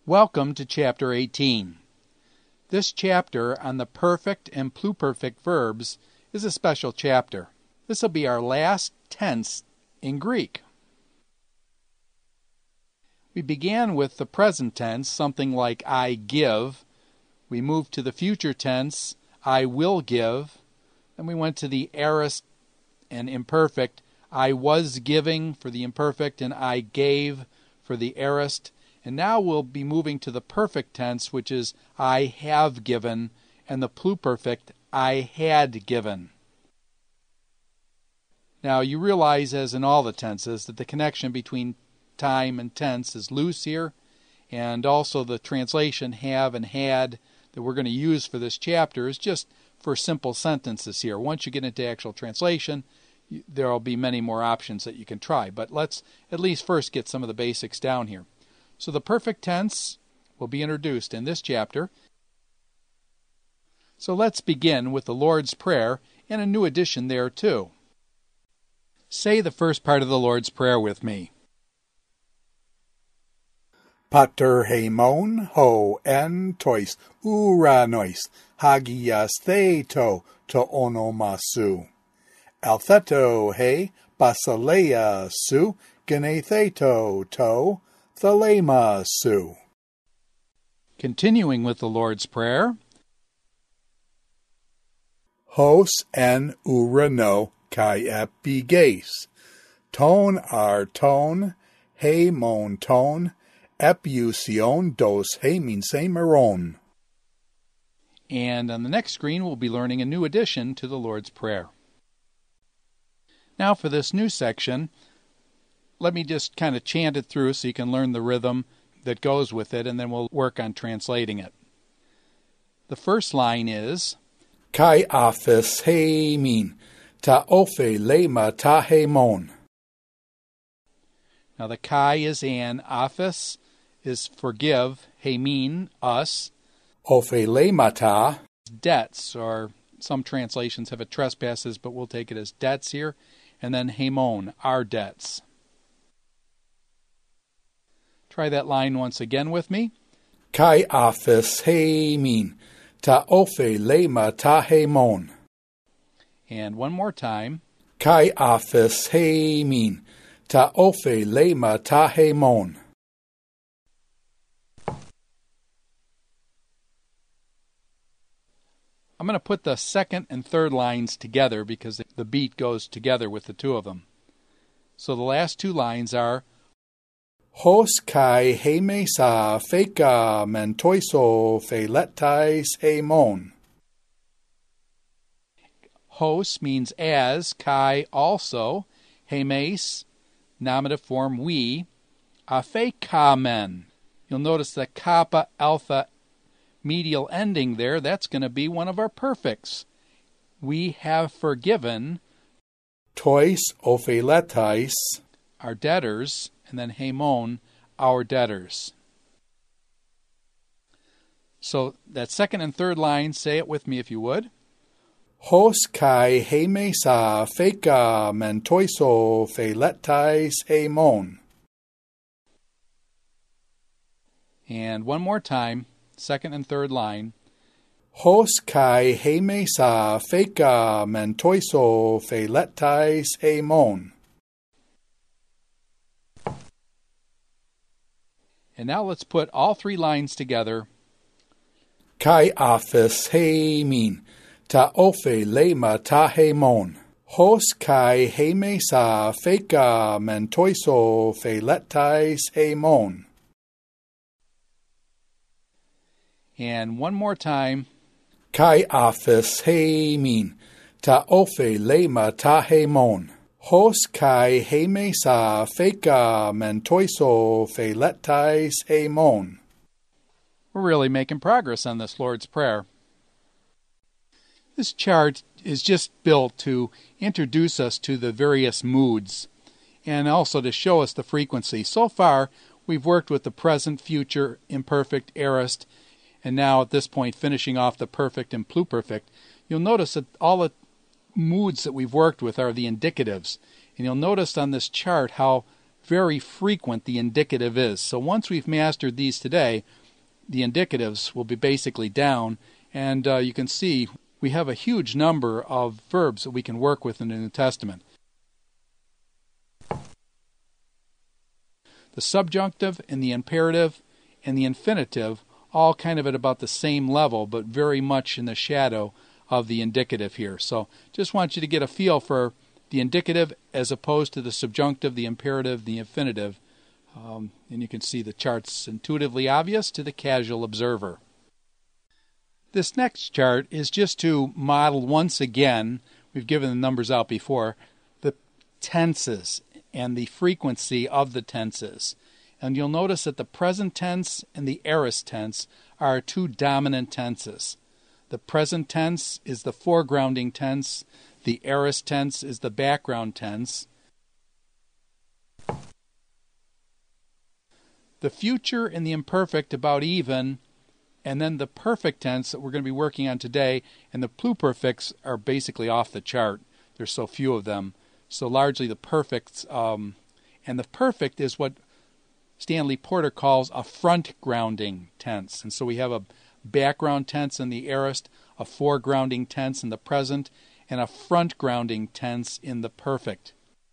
Welcome to Chapter 18. This chapter on the perfect and pluperfect verbs is a special chapter. This will be our last tense in Greek. We began with the present tense, something like I give. We moved to the future tense, I will give. Then we went to the aorist and imperfect, I was giving for the imperfect, and I gave for the aorist. And now we'll be moving to the perfect tense, which is I have given, and the pluperfect, I had given. Now you realize, as in all the tenses, that the connection between time and tense is loose here, and also the translation have and had that we're going to use for this chapter is just for simple sentences here. Once you get into actual translation, there will be many more options that you can try. But let's at least first get some of the basics down here. So the perfect tense will be introduced in this chapter. So let's begin with the Lord's Prayer and a new addition there too. Say the first part of the Lord's Prayer with me. Pater haimon ho en tois uranois hagias theto to onomasu. Altheto he basileia su genetheto to thalema su. Continuing with the Lord's Prayer. Hos en urano kai epiges. Ton arton haimon ton epiusion dos haiminsemeron. And on the next screen we'll be learning a new addition to the Lord's Prayer. Now for this new section, let me just kind of chant it through so you can learn the rhythm that goes with it, and then we'll work on translating it. The first line is, Kai aphes heimin, ta ophe lema ta heimon. Now the kai is an, aphes is forgive, heimin, us. Ophe lema ta, debts, or some translations have it trespasses, but we'll take it as debts here. And then heimon, our debts. Try that line once again with me. Kai aphes heimin, ta ophe lema ta heimon. And one more time. Kai aphes heimin, ta ophe lema ta heimon. I'm going to put the second and third lines together because the beat goes together with the two of them. So the last two lines are, Hos kai heimesa feka mentoiso pheletais heimon. Hos means as, kai also, heimes, nominative form we, afekamen. You'll notice the kappa alpha medial ending there, that's going to be one of our perfects. We have forgiven tois opheletais, our debtors, and then heimon, our debtors. So that second and third line, say it with me if you would. Hos kai heimesa feka mentoiso pheletais heimon. And one more time, second and third line. Hos kai heimesa feka mentoiso pheletais heimon. And now let's put all three lines together. Kai aphes heimin, ta ophe lema ta heimon. Hos kai heimesa feka mentoiso pheletais heimon. And one more time. Kai aphes heimin, ta ophe lema ta heimon. Hos kai heimesa feka mentoiso pheletais heimon. We're really making progress on this Lord's Prayer. This chart is just built to introduce us to the various moods and also to show us the frequency. So far, we've worked with the present, future, imperfect, aorist, and now at this point finishing off the perfect and pluperfect. You'll notice that all the moods that we've worked with are the indicatives. And you'll notice on this chart how very frequent the indicative is. So once we've mastered these today, the indicatives will be basically down, and you can see we have a huge number of verbs that we can work with in the New Testament. The subjunctive and the imperative and the infinitive all kind of at about the same level, but very much in the shadow of the indicative here. So just want you to get a feel for the indicative as opposed to the subjunctive, the imperative, the infinitive. And you can see the chart's intuitively obvious to the casual observer. This next chart is just to model once again, we've given the numbers out before, the tenses and the frequency of the tenses. And you'll notice that the present tense and the aorist tense are two dominant tenses. The present tense is the foregrounding tense. The aorist tense is the background tense. The future and the imperfect about even, and then the perfect tense that we're going to be working on today, and the pluperfects are basically off the chart. There's so few of them. So largely the perfects, and the perfect is what Stanley Porter calls a front grounding tense. And so we have a background tense in the aorist, a foregrounding tense in the present, and a front grounding tense in the perfect.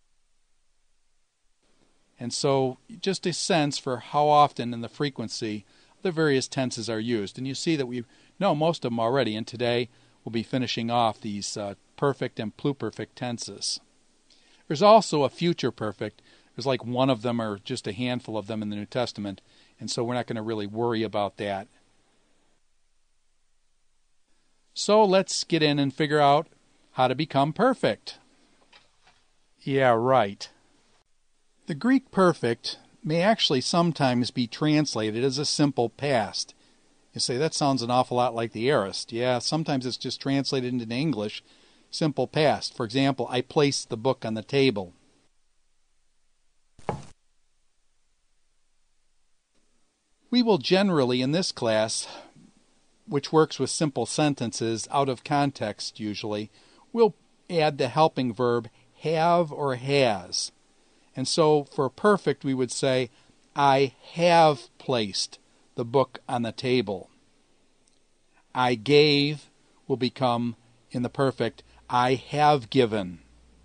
And so just a sense for how often in the frequency the various tenses are used. And you see that we know most of them already, and today we'll be finishing off these perfect and pluperfect tenses. There's also a future perfect. There's like one of them or just a handful of them in the New Testament, and so we're not going to really worry about that. So let's get in and figure out how to become perfect. Yeah, right. The Greek perfect may actually sometimes be translated as a simple past. You say, that sounds an awful lot like the aorist. Yeah, sometimes it's just translated into English, simple past. For example, I placed the book on the table. We will generally, in this class, which works with simple sentences out of context usually, we'll add the helping verb have or has. And so for perfect we would say, I have placed the book on the table. I gave will become, in the perfect, I have given.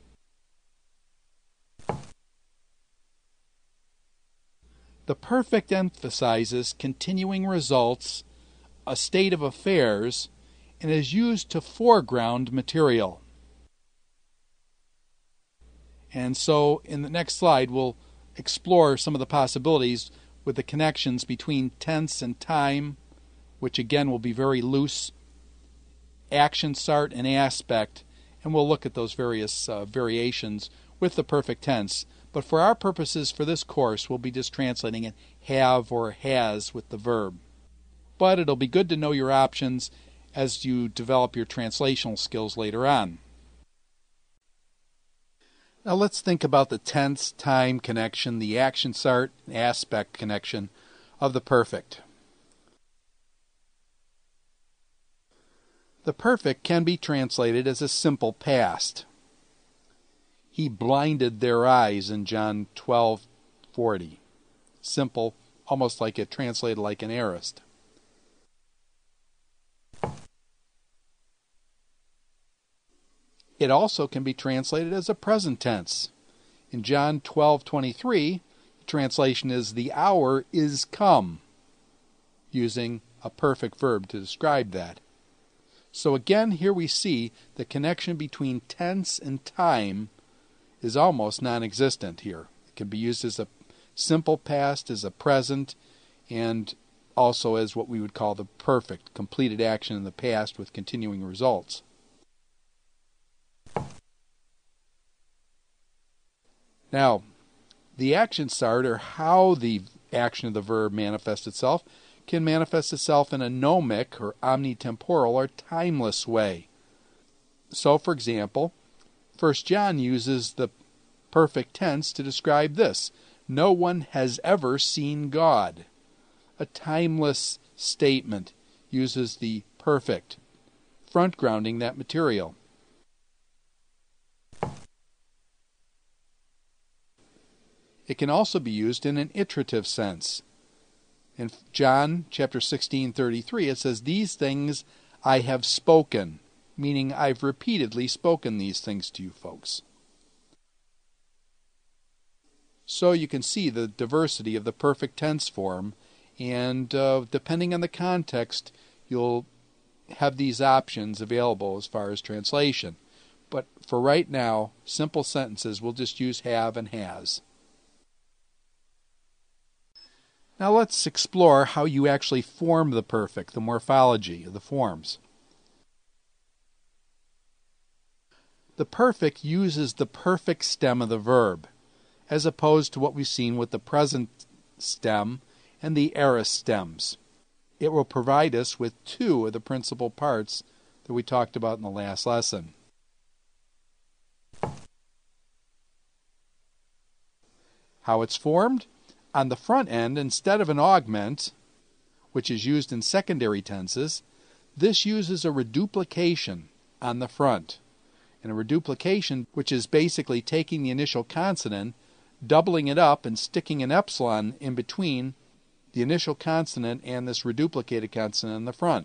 The perfect emphasizes continuing results, a state of affairs, and is used to foreground material. And so in the next slide we'll explore some of the possibilities with the connections between tense and time, which again will be very loose, action start and aspect, and we'll look at those various variations with the perfect tense. But for our purposes for this course, we'll be just translating it have or has with the verb. But it'll be good to know your options as you develop your translational skills later on. Now let's think about the tense-time connection, the action start aspect connection of the perfect. The perfect can be translated as a simple past. He blinded their eyes in John 12:40. Simple, almost like it translated like an aorist. It also can be translated as a present tense. In John 12:23, the translation is the hour is come, using a perfect verb to describe that. So again, here we see the connection between tense and time is almost non-existent here. It can be used as a simple past, as a present, and also as what we would call the perfect, completed action in the past with continuing results. Now, the action start, or how the action of the verb manifests itself, can manifest itself in a gnomic or omnitemporal or timeless way. So, for example, 1 John uses the perfect tense to describe this. No one has ever seen God. A timeless statement uses the perfect, front grounding that material. It can also be used in an iterative sense. In John chapter 16:33, it says, "These things I have spoken," meaning I've repeatedly spoken these things to you folks. So you can see the diversity of the perfect tense form, and depending on the context, you'll have these options available as far as translation. But for right now, simple sentences, we'll just use have and has. Now let's explore how you actually form the perfect, the morphology of the forms. The perfect uses the perfect stem of the verb, as opposed to what we've seen with the present stem and the aorist stems. It will provide us with two of the principal parts that we talked about in the last lesson. How it's formed? On the front end, instead of an augment, which is used in secondary tenses, this uses a reduplication on the front. And a reduplication, which is basically taking the initial consonant, doubling it up and sticking an epsilon in between the initial consonant and this reduplicated consonant in the front.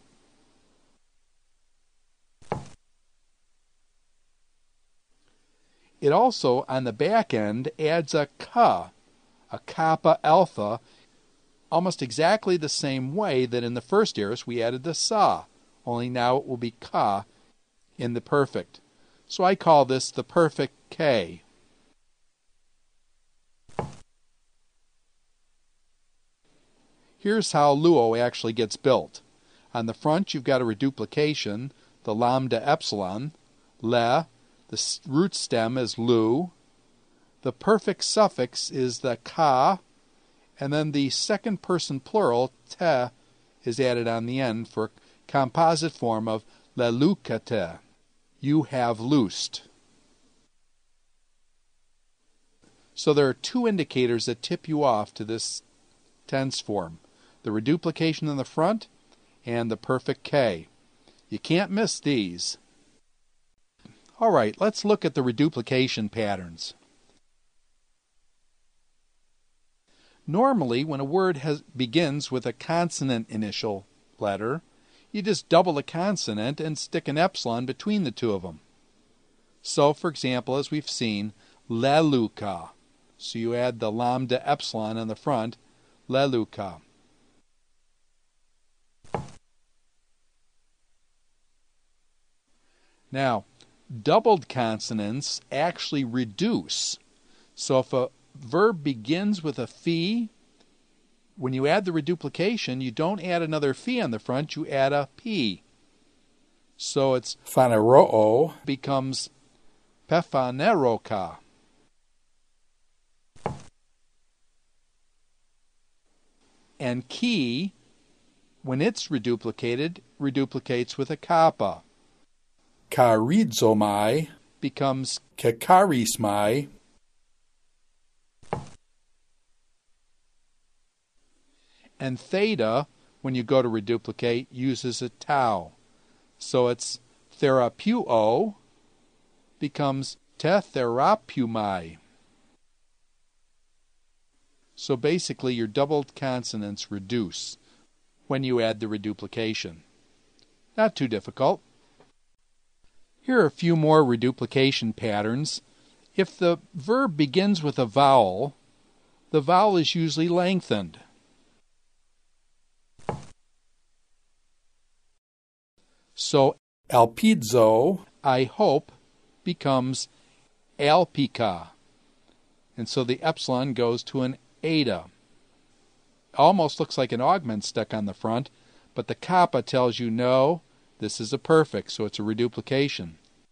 It also, on the back end, adds a ka, a kappa alpha, almost exactly the same way that in the first aorist we added the sa, only now it will be ka in the perfect. So I call this the perfect K. Here's how luo actually gets built. On the front you've got a reduplication, the lambda epsilon, le, the root stem is lu, the perfect suffix is the ka, and then the second person plural, te, is added on the end for composite form of lelukate, you have loosed. So there are two indicators that tip you off to this tense form, the reduplication in the front and the perfect K. You can't miss these. All right, let's look at the reduplication patterns. Normally, when a word begins with a consonant initial letter, you just double the consonant and stick an epsilon between the two of them. So, for example, as we've seen, leluka. So you add the lambda epsilon on the front, leluka. Now, doubled consonants actually reduce. So if a verb begins with a phi, when you add the reduplication, you don't add another phi on the front, you add a p. So it's phaneroo becomes pephaneroka. And ki, when it's reduplicated, reduplicates with a kappa. Charizomai Becomes kekarismai. And theta, when you go to reduplicate, uses a tau. So it's therapuo becomes tetherapumai. So basically your doubled consonants reduce when you add the reduplication. Not too difficult. Here are a few more reduplication patterns. If the verb begins with a vowel, the vowel is usually lengthened. So Alpidzo, I hope, becomes alpica. And so the epsilon goes to an eta. Almost looks like an augment stuck on the front, but the kappa tells you no, this is a perfect, so it's a reduplication.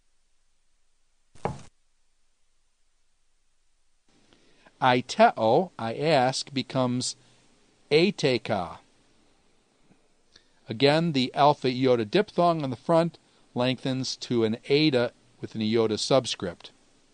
Aiteo, I ask, becomes ateka. Again, the alpha iota diphthong on the front lengthens to an eta with an iota subscript.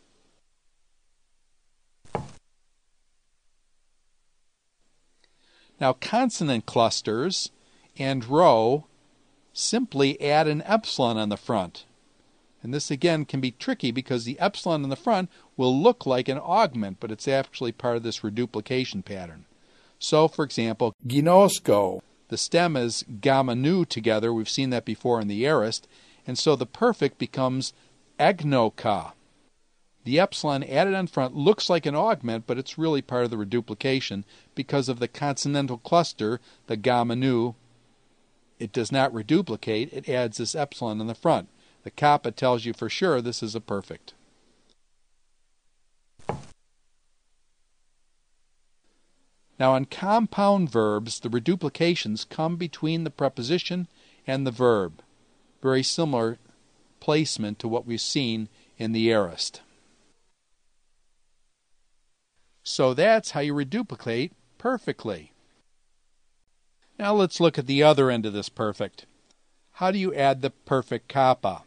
Now, consonant clusters and rho simply add an epsilon on the front. And this again can be tricky because the epsilon in the front will look like an augment, but it's actually part of this reduplication pattern. So, for example, Ginosko. the stem is gamma nu together. We've seen that before in the aorist. And so the perfect becomes agnoka. The epsilon added on front looks like an augment, but it's really part of the reduplication because of the consonantal cluster, the gamma nu. It does not reduplicate. It adds this epsilon in the front. The kappa tells you for sure this is a perfect. Now in compound verbs, the reduplications come between the preposition and the verb. Very similar placement to what we've seen in the aorist. So that's how you reduplicate perfectly. Now let's look at the other end of this perfect. How do you add the perfect kappa?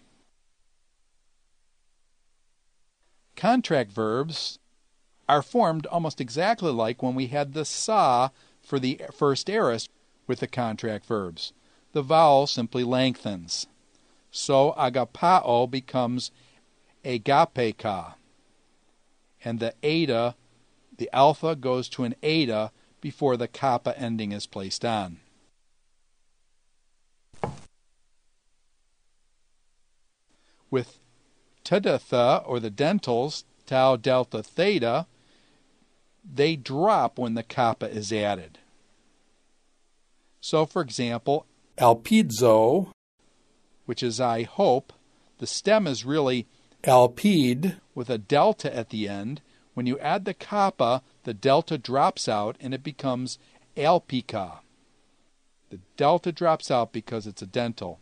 Contract verbs are formed almost exactly like when we had the sa for the first aorist with the contract verbs. The vowel simply lengthens. So agapao becomes agapeka. And the eta, the alpha goes to an eta before the kappa ending is placed on. With tadatha, or the dentals, tau, delta, theta, they drop when the kappa is added. So, for example, Alpidzo. which is I hope, the stem is really Alpide. with a delta at the end. When you add the kappa, the delta drops out and it becomes alpica. The delta drops out because it's a dental.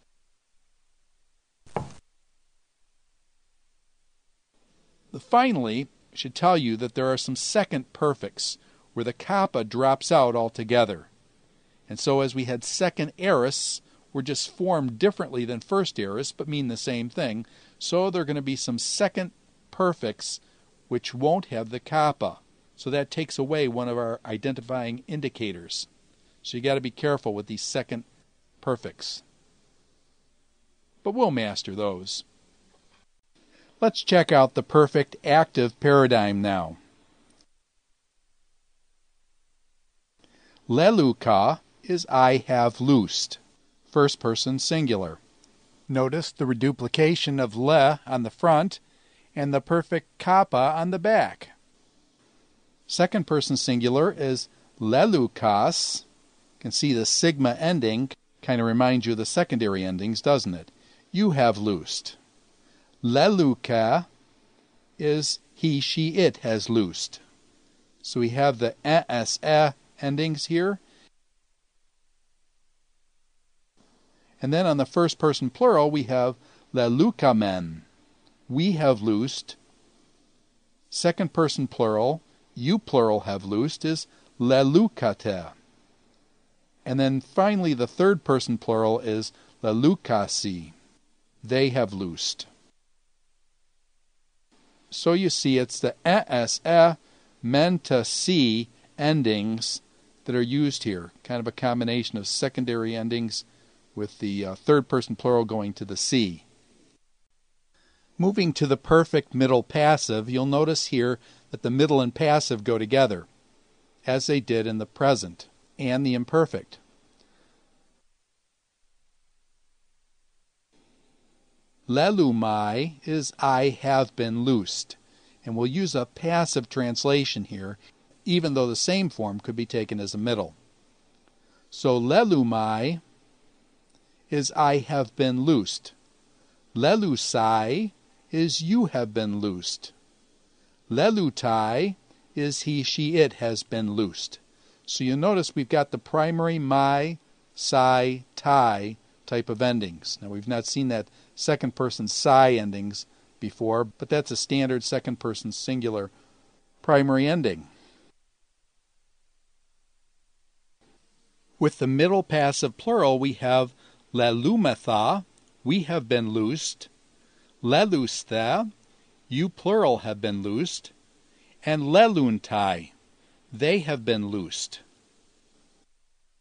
Finally, I should tell you that there are some second perfects where the kappa drops out altogether. And so as we had second aorists, were just formed differently than first aorists, but mean the same thing. So there are going to be some second perfects which won't have the kappa. So that takes away one of our identifying indicators. So you got to be careful with these second perfects. But we'll master those. Let's check out the perfect active paradigm now. Leluka is I have loosed. First person singular. Notice the reduplication of le on the front and the perfect kappa on the back. Second person singular is lelukas. You can see the sigma ending kind of reminds you of the secondary endings, doesn't it? You have loosed. Leluka is he, she, it has loosed. So we have the es, endings here. And then on the first person plural we have lelukamen. We have loosed. Second person plural, you plural have loosed, is lelukate. And then finally the third person plural is lelukasi. They have loosed. So you see it's the es, men to see endings that are used here. Kind of a combination of secondary endings with the third person plural going to the C. Moving to the perfect middle passive, you'll notice here that the middle and passive go together, as they did in the present and the imperfect. Lelumai is I have been loosed, and we'll use a passive translation here, even though the same form could be taken as a middle. So lelumai is I have been loosed. Lelusai is you have been loosed. Lelutai is he, she, it has been loosed. So you notice we've got the primary mai, sai, tai type of endings. Now we've not seen that second person sai endings before, but that's a standard second person singular primary ending. With the middle passive plural we have lelumetha, we have been loosed. Lelustha, you plural have been loosed. And leluntai, they have been loosed.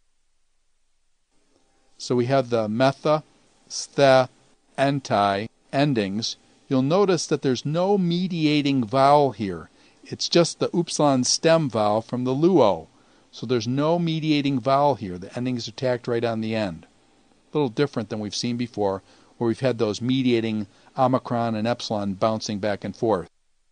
So we have the metha, stha, entai endings, you'll notice that there's no mediating vowel here. It's just the upsilon stem vowel from the luo. So there's no mediating vowel here. The endings are tacked right on the end. A little different than we've seen before, where we've had those mediating omicron and epsilon bouncing back and forth.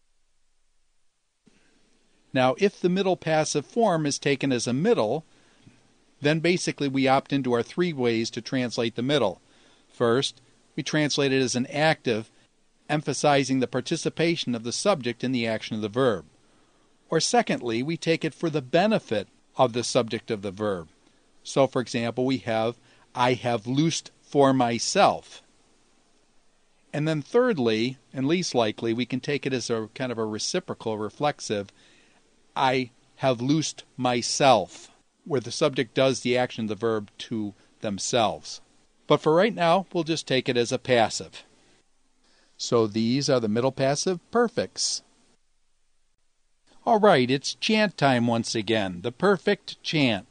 Now, if the middle passive form is taken as a middle, then basically we opt into our three ways to translate the middle. First, we translate it as an active, emphasizing the participation of the subject in the action of the verb. Or secondly, we take it for the benefit of the subject of the verb. So, for example, we have, I have loosed for myself. And then thirdly, and least likely, we can take it as a kind of a reciprocal, reflexive, I have loosed myself, where the subject does the action of the verb to themselves. But for right now, we'll just take it as a passive. So these are the middle passive perfects. All right, it's chant time once again, the perfect chant.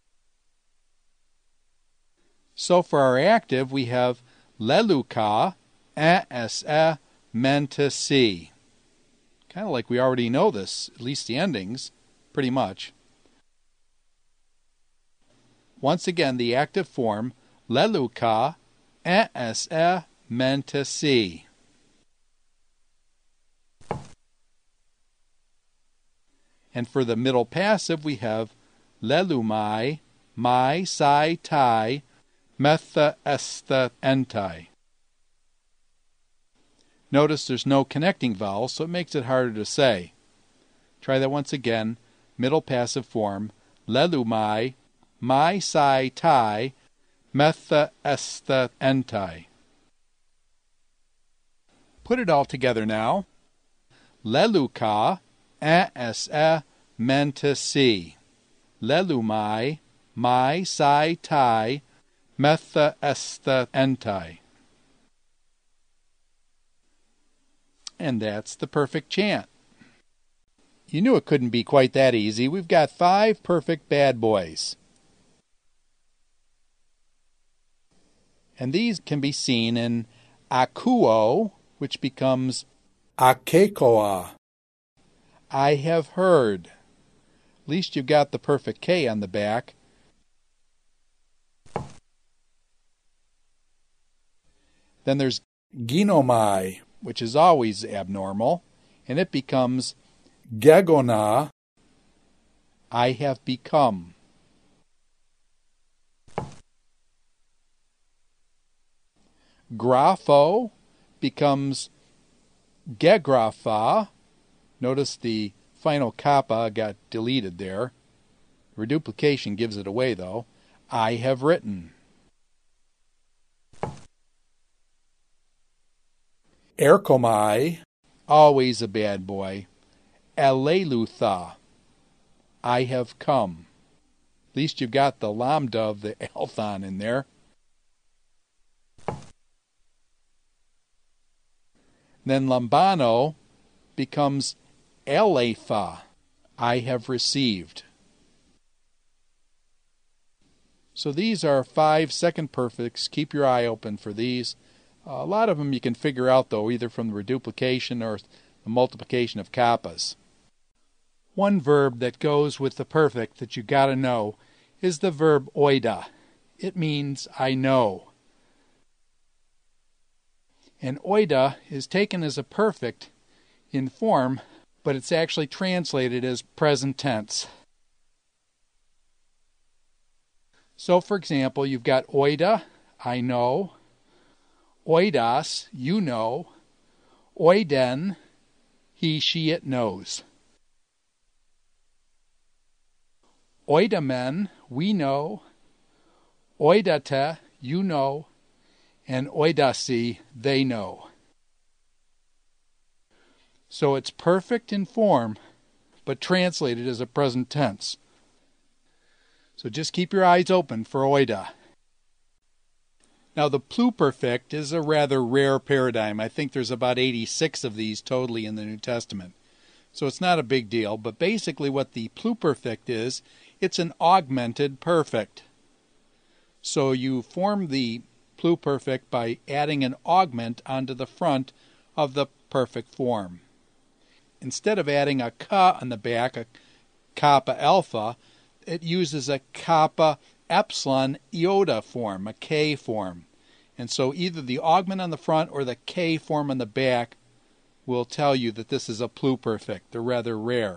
So for our active, we have leluka, asa, mentasi. Kind of like we already know this, at least the endings, pretty much. Once again, the active form, leluka, asa, mentasi. And for the middle passive, we have lelumai, mai, sai, tai, metha, estha, entai. Notice there's no connecting vowel, so it makes it harder to say. Try that once again. Middle passive form, lelumai, mai, sai, tai, metha, estha, entai. Put it all together now. Leluka, asa, mentasi. Lelumai, mai, sai, tai, metha, estha, entai. And that's the perfect chant. You knew it couldn't be quite that easy. We've got 5 perfect bad boys. And these can be seen in akuo, which becomes akekoa. I have heard. At least you've got the perfect K on the back. Then there's ginomai, which is always abnormal, and it becomes gegona. I have become. Grapho becomes gegrapha. Notice the final kappa got deleted there. Reduplication gives it away, though. I have written. Erkomai, always a bad boy. Alelutha, I have come. At least you've got the lambda of the althon in there. Then lambano becomes elepha, I have received. So these are 5 second perfects. Keep your eye open for these. A lot of them you can figure out, though, either from the reduplication or the multiplication of kappas. One verb that goes with the perfect that you got to know is the verb oida. It means I know. And oida is taken as a perfect in form, but it's actually translated as present tense. So, for example, you've got oida, I know, oidas, you know, oiden, he, she, it knows. Oidamen, we know, oidate, you know, and oidasi, they know. So it's perfect in form, but translated as a present tense. So just keep your eyes open for oida. Now the pluperfect is a rather rare paradigm. I think there's about 86 of these totally in the New Testament. So it's not a big deal, but basically what the pluperfect is, it's an augmented perfect. So you form the pluperfect by adding an augment onto the front of the perfect form. Instead of adding a ka on the back, a kappa alpha, it uses a kappa epsilon iota form, a K form. And so either the augment on the front or the K form on the back will tell you that this is a pluperfect. They're rather rare.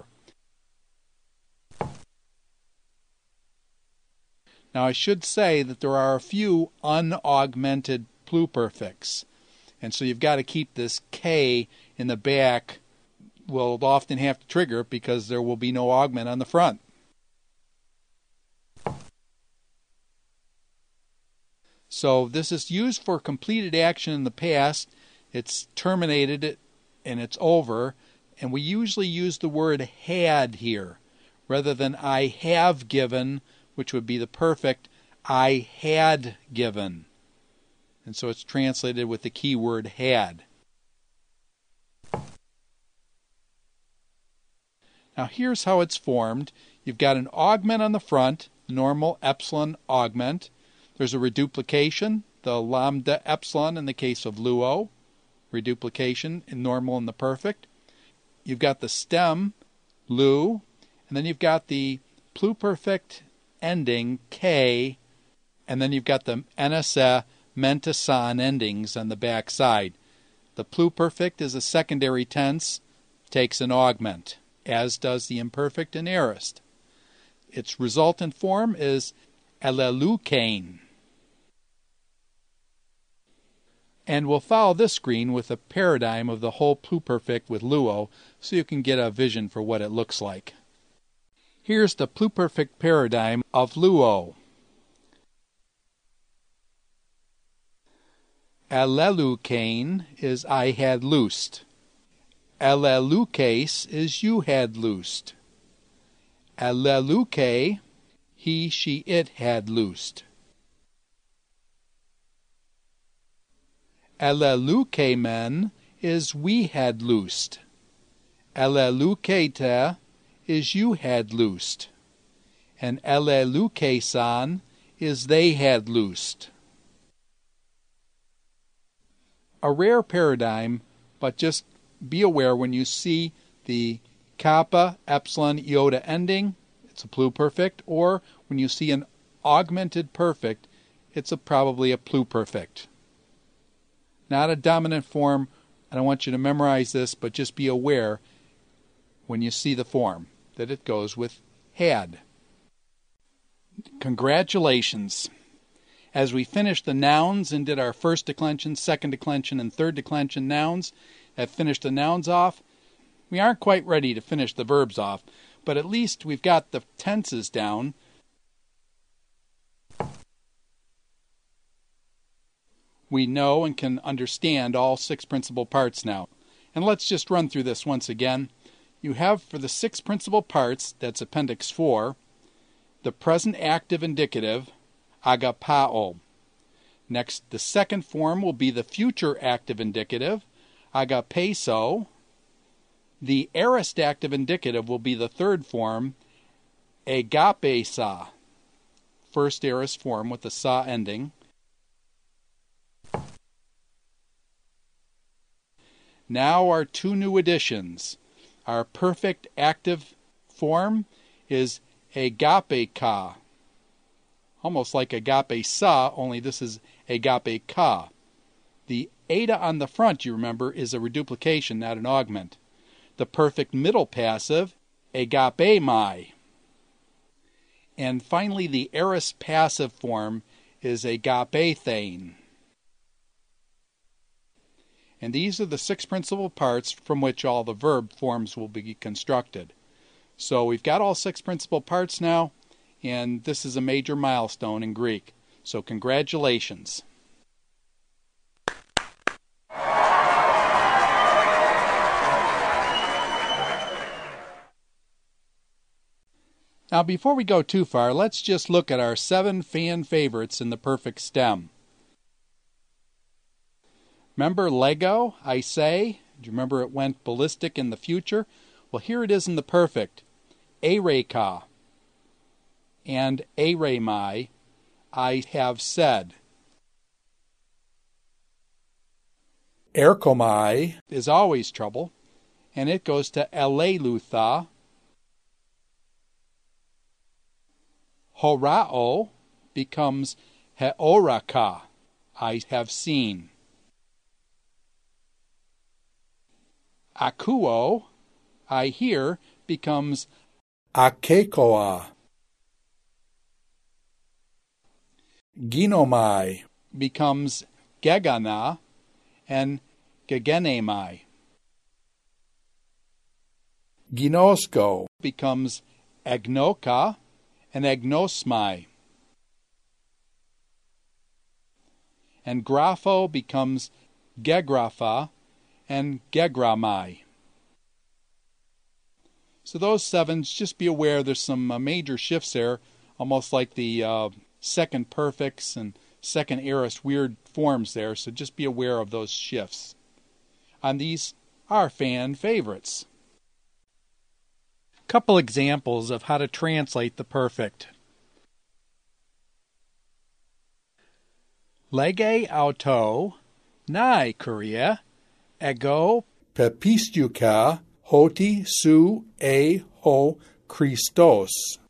Now I should say that there are a few unaugmented pluperfects. And so you've got to keep this K in the back. We'll often have to trigger it because there will be no augment on the front. So this is used for completed action in the past. It's terminated and it's over. And we usually use the word had here rather than I have given, which would be the perfect I had given. And so it's translated with the key word had. Now here's how it's formed. You've got an augment on the front, normal epsilon augment. There's a reduplication, the lambda epsilon in the case of luo, reduplication in normal and the perfect. You've got the stem, lu, and then you've got the pluperfect ending, k, and then you've got the NSA, mentasan endings on the back side. The pluperfect is a secondary tense, takes an augment, as does the imperfect and aorist. Its resultant form is eleleukein. And we'll follow this screen with a paradigm of the whole pluperfect with luo so you can get a vision for what it looks like. Here's the pluperfect paradigm of luo. Eleleukein is I had loosed. Eleleukes is you had loosed. Eleleuke, he, she, it had loosed. Eleleukemen is we had loosed. Eleleukete is you had loosed. And eleleukesan is they had loosed. A rare paradigm, but just be aware when you see the kappa, epsilon, iota ending, it's a pluperfect, or when you see an augmented perfect, it's probably a pluperfect. Not a dominant form. I don't want you to memorize this, but just be aware when you see the form that it goes with had. Congratulations. As we finished the nouns and did our first declension, second declension, and third declension nouns, have finished the nouns off, we aren't quite ready to finish the verbs off, but at least we've got the tenses down. We know and can understand all 6 principal parts now. And let's just run through this once again. You have for the 6 principal parts, that's Appendix 4, the present active indicative, agapao. Next, the second form will be the future active indicative, agapeso. The aorist active indicative will be the third form, agapesa. First aorist form with the sa ending. Now our 2 new additions. Our perfect active form is agapeka. Almost like agapesa, only this is agapeka. The eta on the front, you remember, is a reduplication, not an augment. The perfect middle passive, agapemai. And finally, the aorist passive form is agapethane. And these are the 6 principal parts from which all the verb forms will be constructed. So we've got all 6 principal parts now, and this is a major milestone in Greek. So congratulations. Now before we go too far, let's just look at our 7 fan favorites in the perfect stem. Remember Lego, I say? Do you remember it went ballistic in the future? Well, here it is in the perfect. Eureka and euremai, I have said. Erkomai is always trouble, and it goes to elelutha. Horao becomes heoraka, I have seen. Akuo, I hear, becomes Akekoa. Ginomai becomes gegana, and gegenemai Ginosko becomes agnoka and agnosmai. And grapho becomes gegrapha and gegramai. So those sevens, just be aware there's some major shifts there, almost like the second perfects and second aorist weird forms there, so just be aware of those shifts. And these are fan favorites. Couple examples of how to translate the perfect. Lege auto, nai kuria, ego Pepistuka hoti su e ho Christos.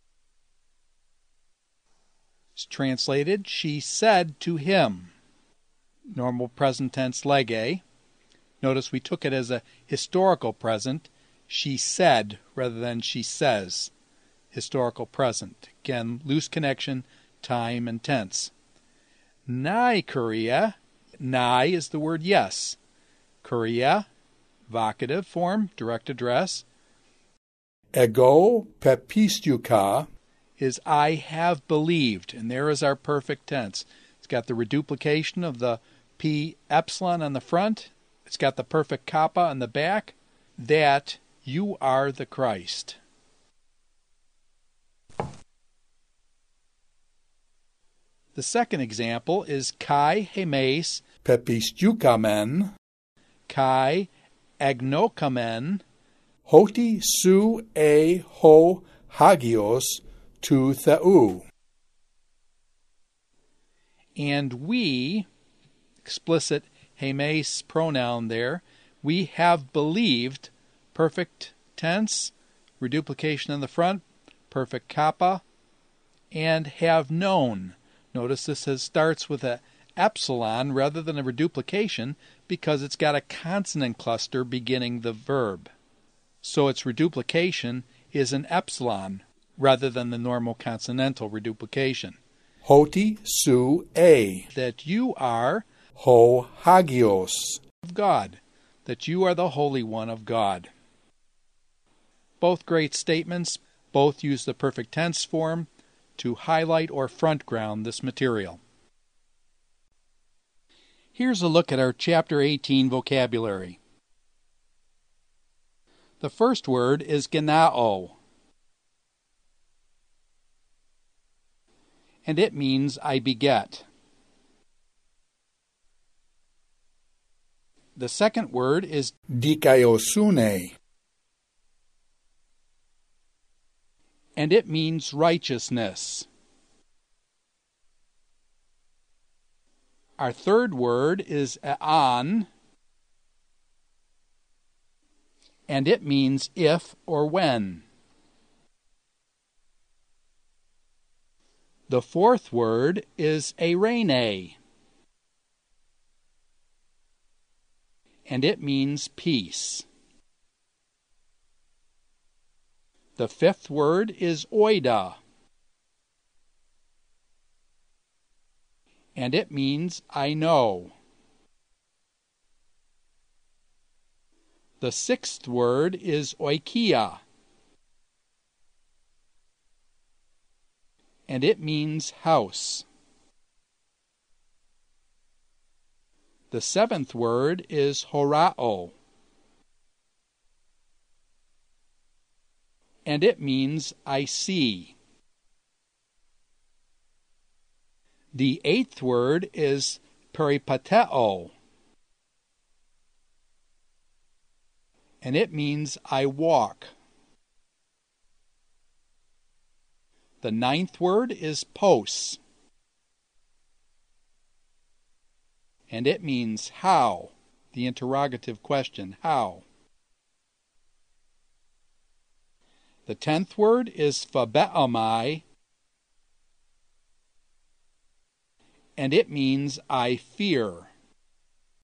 It's translated, she said to him. Normal present tense lege. Notice we took it as a historical present. She said rather than she says. Historical present. Again, loose connection, time and tense. Nai kuria. Nai is the word yes. Kuria, vocative form, direct address. Ego pepistuka is I have believed, and there is our perfect tense. It's got the reduplication of the P epsilon on the front. It's got the perfect kappa on the back. That you are the Christ. The second example is kai hemes, pepistukamen kai agnokamen, hoti su e ho hagios tu theou. And we, explicit hemes pronoun there, we have believed, perfect tense, reduplication on the front, perfect kappa, and have known. Notice this starts with a epsilon rather than a reduplication because it's got a consonant cluster beginning the verb. So its reduplication is an epsilon rather than the normal consonantal reduplication. Hoti su e. That you are ho hagios. Of God. That you are the Holy One of God. Both great statements, both use the perfect tense form to highlight or front ground this material. Here's a look at our Chapter 18 vocabulary. The first word is genao, and it means I beget. The second word is dikaiosune, and it means righteousness. Our third word is an, and it means if or when. The fourth word is eirene, and it means peace. The fifth word is oida, and it means I know. The sixth word is oikia, and it means house. The seventh word is horao, and it means I see. The eighth word is peripateo, and it means I walk. The ninth word is pos, and it means how. the interrogative question, how. The 10th word is phabeomai, and it means I fear.